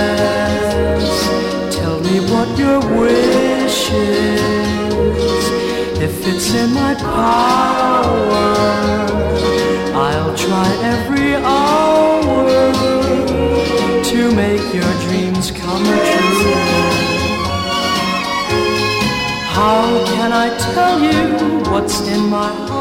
says, tell me what your wish is. If it's in my power, I'll try every hour to make your dreams come true. How can I tell you what's in my heart?